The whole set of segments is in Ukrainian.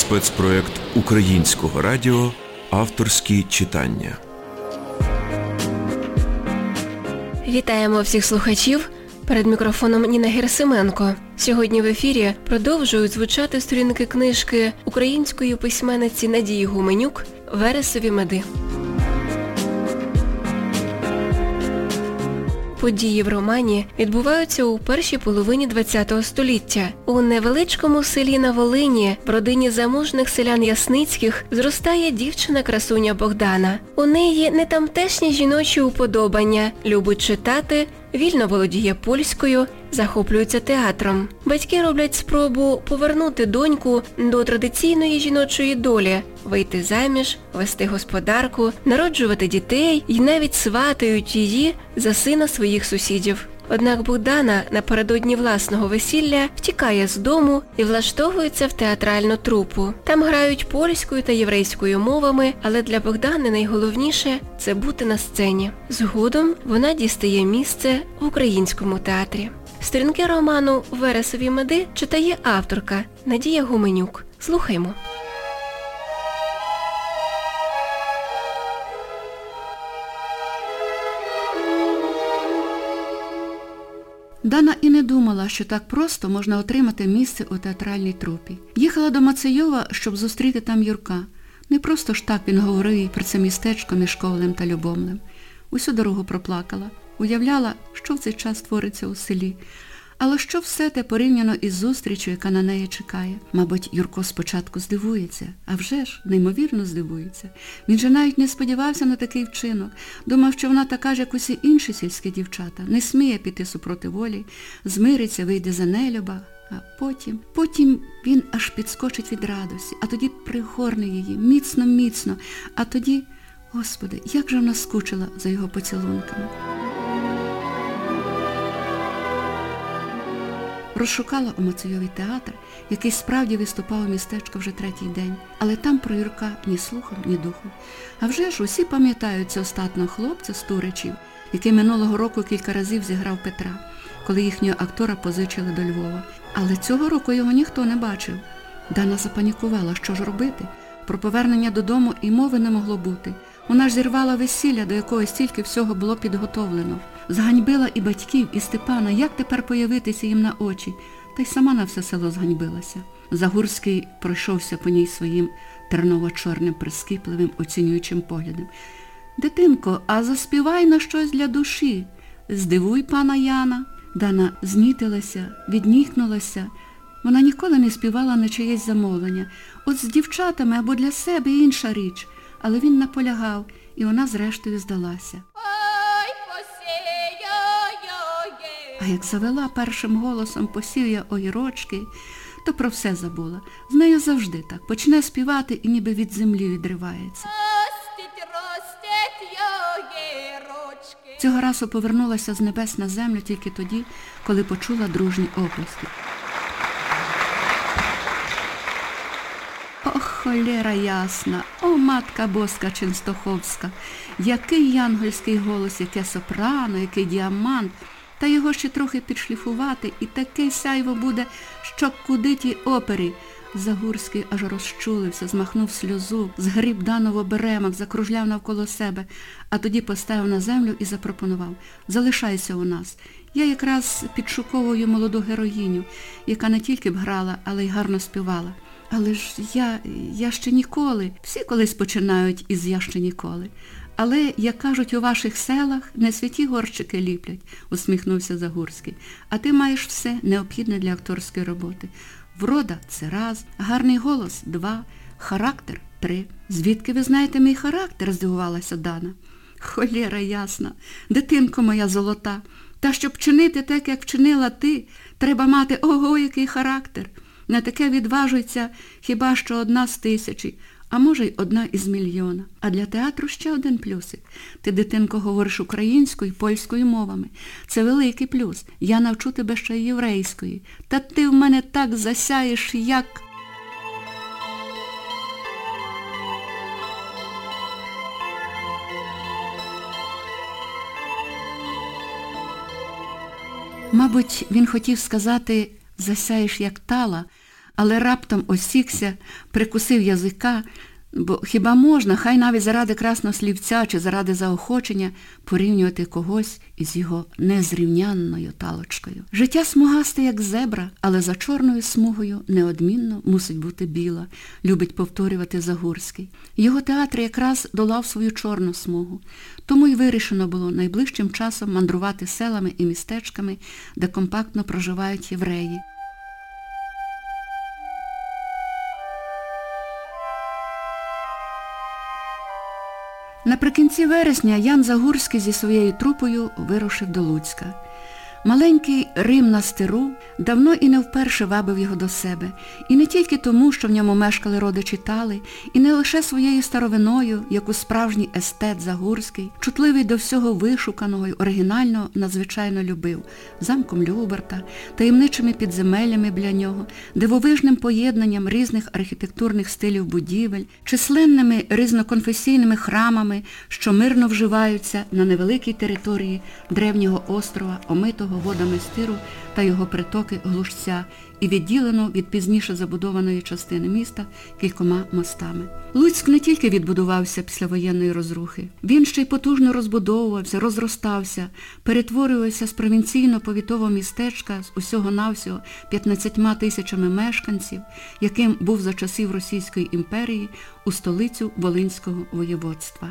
спецпроект Українського радіо «Авторські читання». Вітаємо всіх слухачів. Перед мікрофоном Ніна Герасименко. Сьогодні в ефірі продовжують звучати сторінки книжки української письменниці Надії Гуменюк «Вересові меди». Події в романі відбуваються у першій половині ХХ століття. У невеличкому селі на Волині, в родині заможних селян Ясницьких, зростає дівчина-красуня Богдана. У неї не тамтешні жіночі уподобання, любить читати, вільно володіє польською, захоплюється театром. Батьки роблять спробу повернути доньку до традиційної жіночої долі, вийти заміж, вести господарку, народжувати дітей і навіть сватають її за сина своїх сусідів. Однак Богдана напередодні власного весілля втікає з дому і влаштовується в театральну трупу. Там грають польською та єврейською мовами, але для Богдани найголовніше – це бути на сцені. Згодом вона дістає місце в українському театрі. Сторінки роману «Вересові меди» читає авторка Надія Гуменюк. Слухаймо. Дана і не думала, що так просто можна отримати місце у театральній трупі. Їхала до Мацейова, щоб зустріти там Юрка. Не просто ж так він говорив їй про це містечко між Ковелем та Любомлем. Усю дорогу проплакала. Уявляла, що в цей час твориться у селі. Але що все те порівняно із зустрічю, яка на неї чекає? Мабуть, Юрко спочатку здивується. А вже ж, неймовірно здивується. Він же навіть не сподівався на такий вчинок. Думав, що вона така ж, як усі інші сільські дівчата. Не сміє піти супроти волі, змириться, вийде за нелюба. А потім він аж підскочить від радості. А тоді пригорне її, міцно-міцно. А тоді, Господи, як же вона скучила за його поцілунками. Розшукала у Мацейові театр, який справді виступав у містечку вже третій день. Але там про Юрка ні слухом, ні духом. А вже ж усі пам'ятають цього статного хлопця з Туричів, який минулого року кілька разів зіграв Петра, коли їхнього актора позичили до Львова. Але цього року його ніхто не бачив. Дана запанікувала, що ж робити. Про повернення додому і мови не могло бути. Вона ж зірвала весілля, до якого стільки всього було підготовлено. Зганьбила і батьків, і Степана, як тепер появитися їм на очі. Та й сама на все село зганьбилася. Загурський пройшовся по ній своїм терново-чорним, прискіпливим, оцінюючим поглядом. «Дитинко, а заспівай на щось для душі. Здивуй пана Яна». Дана знітилася, віднікнулася. Вона ніколи не співала на чиєсь замовлення. От з дівчатами або для себе інша річ. Але він наполягав, і вона зрештою здалася. А як завела першим голосом «Посів я огірочки», то про все забула. З нею завжди так. Почне співати і ніби від землі відривається. Цього разу повернулася з небес на землю тільки тоді, коли почула дружні оплески. О, холєра ясна, о, матка боска Ченстоховська, який янгольський голос, яке сопрано, який діамант, та його ще трохи підшліфувати, і таке сяйво буде, що куди тій опері. Загурський аж розчулився, змахнув сльозу, згріб Дану в оберемок, закружляв навколо себе, а тоді поставив на землю і запропонував: «Залишайся у нас. Я якраз підшуковую молоду героїню, яка не тільки б грала, але й гарно співала». «Але ж я ще ніколи. Всі колись починають із «я ще ніколи». Але, як кажуть, у ваших селах не святі горщики ліплять», – усміхнувся Загурський. «А ти маєш все необхідне для акторської роботи. Врода – це раз, гарний голос – 2, характер – 3. «Звідки ви знаєте мій характер?» – здивувалася Дана. «Холєра ясна, дитинко моя золота. Та щоб чинити так, як вчинила ти, треба мати ого, який характер. На таке відважується хіба що 1 з 1000, а може й 1 із мільйона. А для театру ще один плюсик. Ти, дитинко, говориш українською і польською мовами. Це великий плюс. Я навчу тебе ще й єврейської. Та ти в мене так засяєш, як...» Мабуть, він хотів сказати «засяєш, як Тала», але раптом осікся, прикусив язика, бо хіба можна, хай навіть заради красного слівця чи заради заохочення, порівнювати когось із його незрівнянною Талочкою. Життя смугасте, як зебра, але за чорною смугою неодмінно мусить бути біла, любить повторювати Загурський. Його театр якраз долав свою чорну смугу. Тому й вирішено було найближчим часом мандрувати селами і містечками, де компактно проживають євреї. Наприкінці вересня Ян Загурський зі своєю трупою вирушив до Луцька. Маленький Рим на стиру давно і не вперше вабив його до себе. І не тільки тому, що в ньому мешкали родичі Тали, і не лише своєю старовиною, яку справжній естет Загурський, чутливий до всього вишуканого й оригінального, надзвичайно любив. Замком Люберта, таємничими підземеллями біля нього, дивовижним поєднанням різних архітектурних стилів будівель, численними різноконфесійними храмами, що мирно вживаються на невеликій території древнього острова, омитого водами Стиру та його притоки Глушця, і відділено від пізніше забудованої частини міста кількома мостами. Луцьк не тільки відбудувався після воєнної розрухи. Він ще й потужно розбудовувався, розростався, перетворювався з провінційно-повітового містечка з усього-навсього 15 тисячами мешканців, яким був за часів Російської імперії, у столицю Волинського воєводства.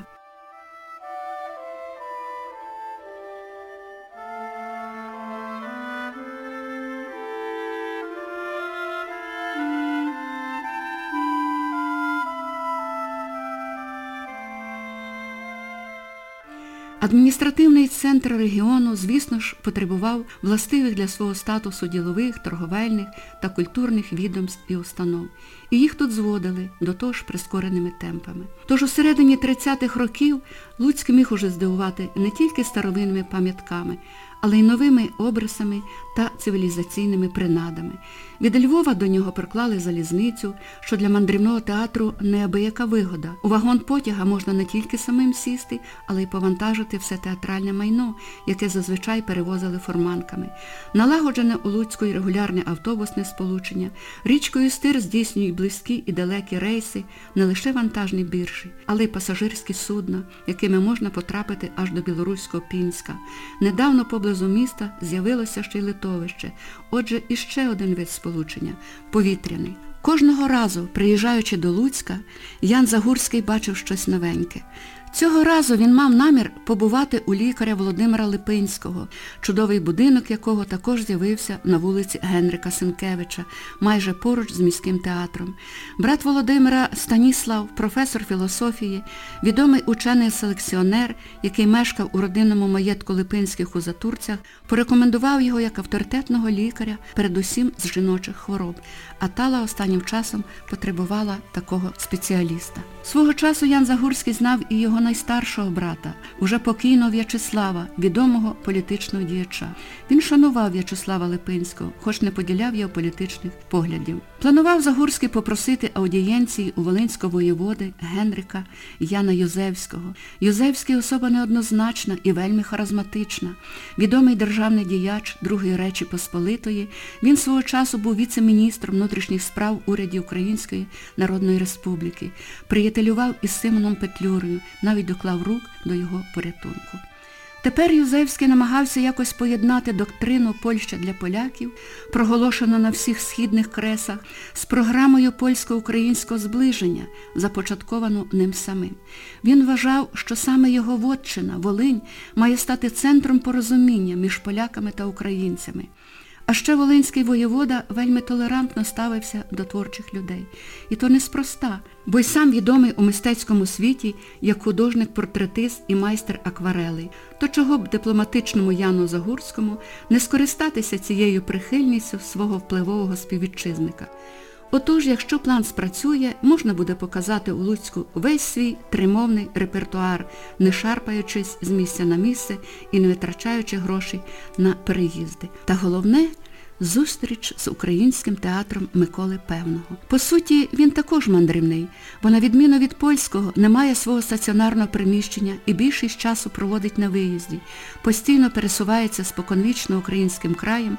Адміністративний центр регіону, звісно ж, потребував властивих для свого статусу ділових, торговельних та культурних відомств і установ. І їх тут зводили, до того ж прискореними темпами. Тож у середині 30-х років Луцьк міг уже здивувати не тільки старовинними пам'ятками, але й новими обрисами та цивілізаційними принадами. Від Львова до нього приклали залізницю, що для мандрівного театру неабияка вигода. У вагон потяга можна не тільки самим сісти, але й повантажити все театральне майно, яке зазвичай перевозили фурманками. Налагоджене у Луцьку й регулярне автобусне сполучення. Річкою Стир здійснюють близькі і далекі рейси, не лише вантажні біржі, але й пасажирські судна, якими можна потрапити аж до білоруського Пінська. Недавно поблизу міста з'явилося ще й литовище. Отже, іще один вид сполучення – повітряний. Кожного разу, приїжджаючи до Луцька, Ян Загурський бачив щось новеньке. Цього разу він мав намір побувати у лікаря Володимира Липинського, чудовий будинок якого також з'явився на вулиці Генрика Сенкевича, майже поруч з міським театром. Брат Володимира Станіслав, професор філософії, відомий учений-селекціонер, який мешкав у родинному маєтку Липинських у Затурцях, порекомендував його як авторитетного лікаря, передусім з жіночих хвороб. А Тала останнім часом потребувала такого спеціаліста. Свого часу Ян Загурський знав і його найстаршого брата, уже покійного В'ячеслава, відомого політичного діяча. Він шанував В'ячеслава Липинського, хоч не поділяв його політичних поглядів. Планував Загурський попросити аудієнції у волинського воєводи Генрика Яна Юзевського. Юзевський особа неоднозначна і вельми харизматична. Відомий державний діяч Другої Речі Посполитої, він свого часу був віце-міністром внутрішніх справ уряді Української Народної Республіки. Приятелював із Симоном Петлюрою, навіть доклав рук до його порятунку. Тепер Юзевський намагався якось поєднати доктрину «Польща для поляків», проголошену на всіх східних кресах, з програмою польсько-українського зближення, започатковану ним самим. Він вважав, що саме його вотчина, Волинь, має стати центром порозуміння між поляками та українцями. А ще волинський воєвода вельми толерантно ставився до творчих людей. І то неспроста, бо й сам відомий у мистецькому світі як художник-портретист і майстер акварелей. То чого б дипломатичному Яну Загурському не скористатися цією прихильністю свого впливового співвітчизника? Отож, якщо план спрацює, можна буде показати у Луцьку весь свій тримовний репертуар, не шарпаючись з місця на місце і не витрачаючи грошей на переїзди. Та головне – зустріч з українським театром Миколи Певного. По суті, він також мандрівний, бо на відміну від польського не має свого стаціонарного приміщення і більшість часу проводить на виїзді, постійно пересувається споконвічно українським краєм,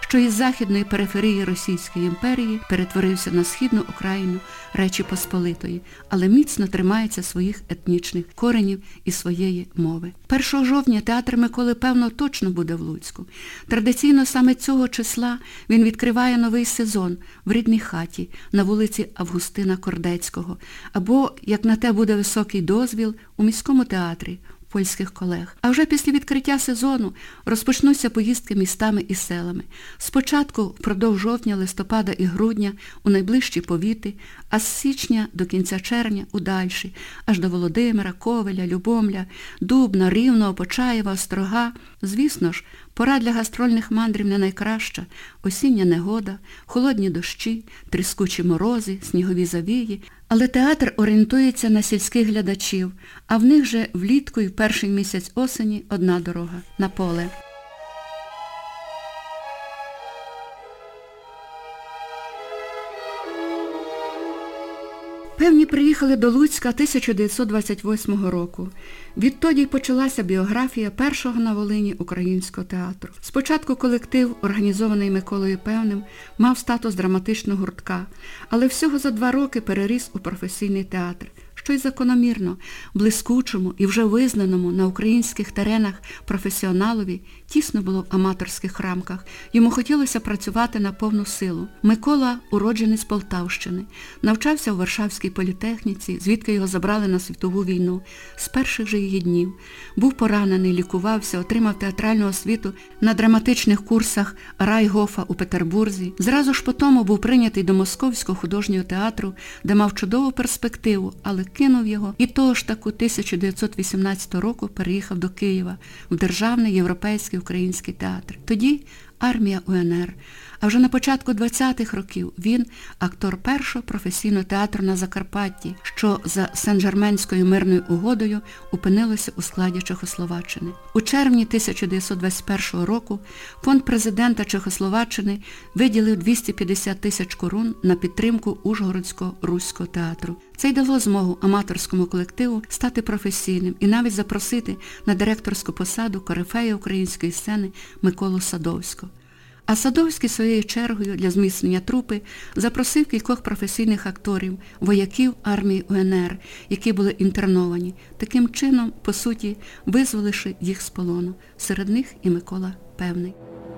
що із західної периферії Російської імперії перетворився на східну окраїну Речі Посполитої, але міцно тримається своїх етнічних коренів і своєї мови. 1 жовтня театр Миколи Певного точно буде в Луцьку. Традиційно саме цього числа він відкриває новий сезон в рідній хаті на вулиці Августина Кордецького, або, як на те буде високий дозвіл, у міському театрі польських колег. А вже після відкриття сезону розпочнуться поїздки містами і селами. Спочатку впродовж жовтня, листопада і грудня у найближчі повіти, а з січня до кінця червня у дальші, аж до Володимира, Ковеля, Любомля, Дубна, Рівного, Почаєва, Острога. Звісно ж, пора для гастрольних мандрів не найкраща. Осіння негода, холодні дощі, тріскучі морози, снігові завії. Але театр орієнтується на сільських глядачів, а в них же влітку і в перший місяць осені одна дорога – на поле. Певні приїхали до Луцька 1928 року. Відтоді й почалася біографія першого на Волині українського театру. Спочатку колектив, організований Миколою Певним, мав статус драматичного гуртка, але всього за 2 роки переріс у професійний театр, що й закономірно, блискучому і вже визнаному на українських теренах професіоналові тісно було в аматорських рамках. Йому хотілося працювати на повну силу. Микола – уродженець Полтавщини, навчався у Варшавській політехніці, звідки його забрали на світову війну, з перших же її днів. Був поранений, лікувався, отримав театральну освіту на драматичних курсах Райгофа у Петербурзі. Зразу ж потому був прийнятий до Московського художнього театру, де мав чудову перспективу, але кинув його і того ж таку 1918 року переїхав до Києва в Державний європейський український театр. Тоді армія УНР. А вже на початку 20-х років він актор першого професійного театру на Закарпатті, що за Сен-Жерменською мирною угодою опинилося у складі Чехословаччини. У червні 1921 року фонд президента Чехословаччини виділив 250 тисяч корун на підтримку Ужгородського руського театру. Це й дало змогу аматорському колективу стати професійним і навіть запросити на директорську посаду корифея української сцени Миколу Садовського. А Садовський своєю чергою для зміцнення трупи запросив кількох професійних акторів, вояків армії УНР, які були інтерновані, таким чином, по суті, визволивши їх з полону. Серед них і Микола Певний.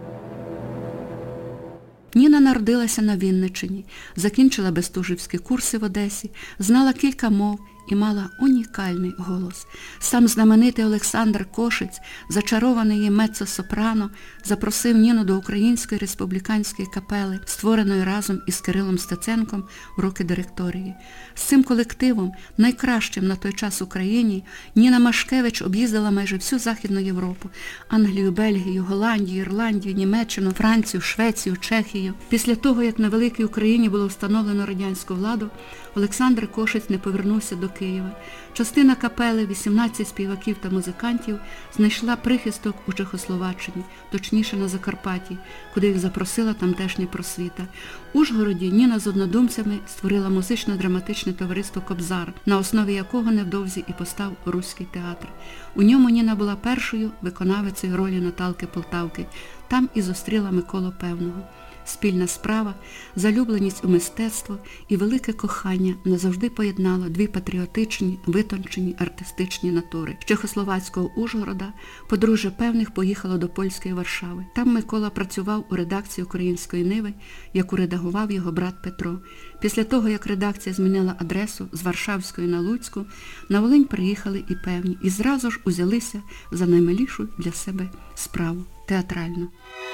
Ніна народилася на Вінниччині, закінчила бестужівські курси в Одесі, знала кілька мов і мала унікальний голос. Сам знаменитий Олександр Кошиць, зачарований її меццо-сопрано, запросив Ніну до Української республіканської капели, створеної разом із Кирилом Стеценком в роки директорії. З цим колективом, найкращим на той час в Україні, Ніна Машкевич об'їздила майже всю Західну Європу – Англію, Бельгію, Голландію, Ірландію, Німеччину, Францію, Швецію, Чехію. Після того, як на Великій Україні було встановлено радянську владу, Олександр Кошиць не повернувся до Києва. Частина капели, 18 співаків та музикантів, знайшла прихисток у Чехословаччині, точніше на Закарпатті, куди їх запросила тамтешня просвіта. У Ужгороді Ніна з однодумцями створила музично-драматичне товариство «Кобзар», на основі якого невдовзі і постав Руський театр. У ньому Ніна була першою виконавицею ролі Наталки Полтавки. Там і зустріла Миколу Певного. Спільна справа, залюбленість у мистецтво і велике кохання назавжди поєднало дві патріотичні, витончені артистичні натури. З чехословацького Ужгорода подружжя Певних поїхало до польської Варшави. Там Микола працював у редакції «Української Ниви», яку редагував його брат Петро. Після того, як редакція змінила адресу з Варшавської на Луцьку, на Волинь приїхали і Певні, і зразу ж узялися за наймилішу для себе справу – театральну.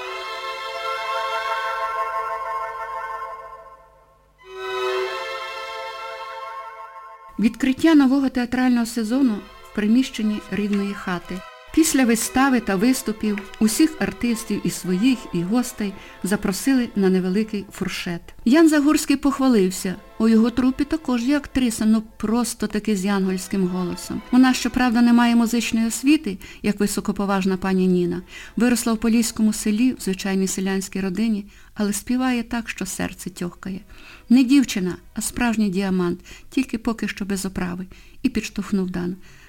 Відкриття нового театрального сезону в приміщенні рідної хати. Після вистави та виступів усіх артистів і своїх, і гостей запросили на невеликий фуршет. Ян Загорський похвалився. У його трупі також є актриса, просто таки з янгольським голосом. Вона, щоправда, не має музичної освіти, як високоповажна пані Ніна. Виросла в поліському селі, в звичайній селянській родині, але співає так, що серце тьохкає. Не дівчина, а справжній діамант, тільки поки що без оправи. І підштовхнув Дану.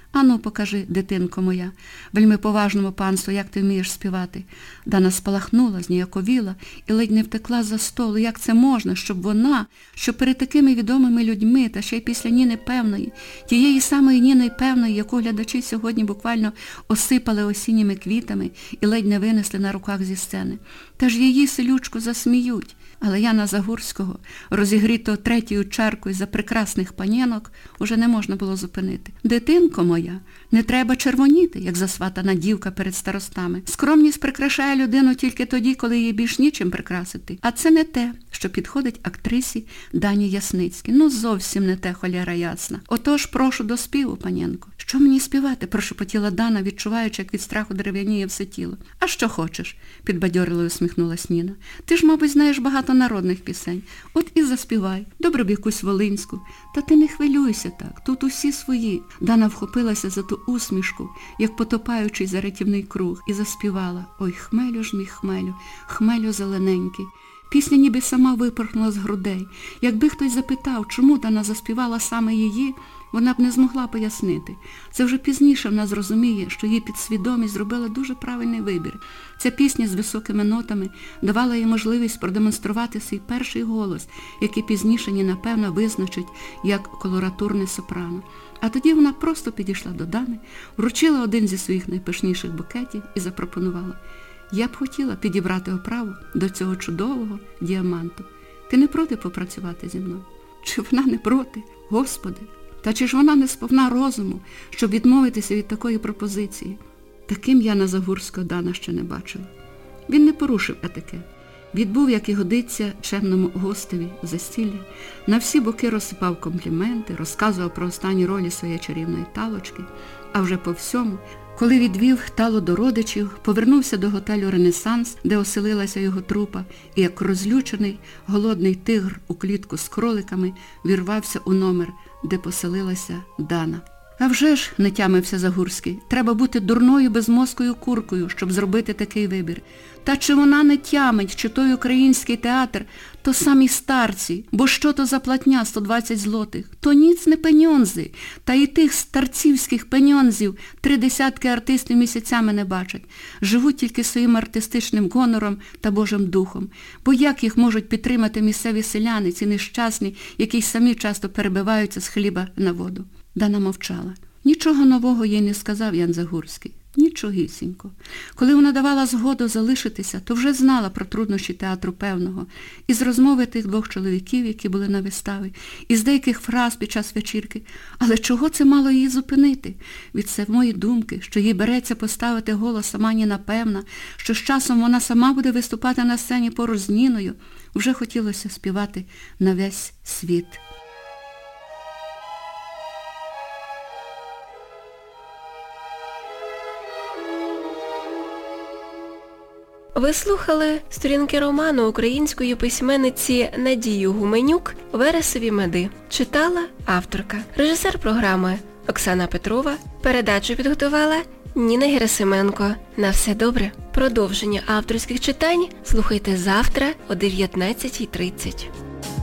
Ану, покажи, дитинко моя, вельми поважному панству, як ти вмієш співати. Дана спалахнула, зніяковіла і ледь не втекла за столу. Як це можна, щоб вона, що перед такими відомими людьми, та ще й після Ніни Певної, тієї самої Ніни Певної, яку глядачі сьогодні буквально осипали осінніми квітами і ледь не винесли на руках зі сцени. Та ж її селючку засміють. Але Яна Загурського, розігрітого третьою чаркою за прекрасних панянок, уже не можна було зупинити. Дитинко моя, не треба червоніти, як засватана дівка перед старостами. Скромність прикрашає людину тільки тоді, коли її більш нічим прикрасити. А це не те, що підходить актрисі Дані Ясницькій. Ну, зовсім не те, холяра ясна. Отож, прошу до співу, панянко. Що мені співати? Прошепотіла Дана, відчуваючи, як від страху дерев'яніє все тіло. А що хочеш? Підбадьорливо усміхнулась Ніна. Ти ж, мабуть, знаєш багато народних пісень. От і заспівай. Добре б якусь волинську. Та ти не хвилюйся так. Тут усі свої. Дана вхопилася за ту усмішку, як потопаючий за рятівний круг, і заспівала. Ой, хмелю ж мій хмелю, хмелю зелененький. Пісня ніби сама випорхнула з грудей. Якби хтось запитав, чому Дана заспівала саме її, вона б не змогла пояснити. Це вже пізніше вона зрозуміє, що її підсвідомість зробила дуже правильний вибір. Ця пісня з високими нотами давала їй можливість продемонструвати свій перший голос, який пізніше Ніна Певна визначить як колоратурне сопрано. А тоді вона просто підійшла до Дани, вручила один зі своїх найпишніших букетів і запропонувала: «Я б хотіла підібрати оправу до цього чудового діаманту. Ти не проти попрацювати зі мною?» Чи вона не проти? Господи! Та чи ж вона не сповна розуму, щоб відмовитися від такої пропозиції? Таким Яна Загурського Дана ще не бачила. Він не порушив етикет. Відбув, як і годиться, чемному гостеві застілля, на всі боки розсипав компліменти, розказував про останні ролі своєї чарівної Талочки, а вже по всьому, коли відвів Талу до родичів, повернувся до готелю «Ренесанс», де оселилася його трупа, і як розлючений, голодний тигр у клітку з кроликами вірвався у номер, де поселилася Дана. А вже ж, не тямився Загурський, треба бути дурною безмозкою куркою, щоб зробити такий вибір. Та чи вона не тямить, чи той український театр, то самі старці, бо що то за платня 120 злотих, то ніц не пеньонзи, та і тих старцівських пеньонзів 30 артистів місяцями не бачать. Живуть тільки своїм артистичним гонором та Божим духом. Бо як їх можуть підтримати місцеві селяни, ці нещасні, які самі часто перебиваються з хліба на воду? Дана мовчала. Нічого нового їй не сказав Ян Загурський. Нічогісінько. Коли вона давала згоду залишитися, то вже знала про труднощі театру Певного. Із розмови тих двох чоловіків, які були на виставі, із деяких фраз під час вечірки. Але чого це мало її зупинити? Від самої думки, що їй береться поставити голос сама Ніна Певна, що з часом вона сама буде виступати на сцені поруч з Ніною, вже хотілося співати на весь світ. Ви слухали сторінки роману української письменниці Надії Гуменюк «Вересові меди». Читала авторка. Режисер програми Оксана Петрова. Передачу підготувала Ніна Герасименко. На все добре. Продовження авторських читань слухайте завтра о 19:30.